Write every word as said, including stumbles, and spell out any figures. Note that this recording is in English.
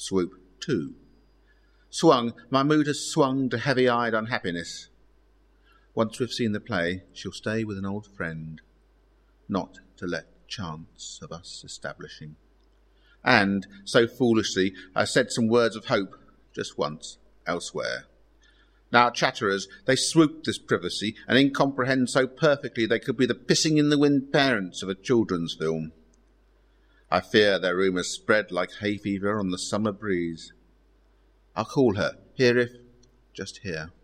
swoop too. Swung, my mood has swung to heavy-eyed unhappiness. Once we've seen the play, she'll stay with an old friend, not to let chance of us establishing. And, so foolishly, I said some words of hope, just once, elsewhere. Now chatterers, they swoop this privacy and incomprehend so perfectly they could be the pissing-in-the-wind parents of a children's film. I fear their rumours spread like hay fever on the summer breeze. I'll call her, here if, just here.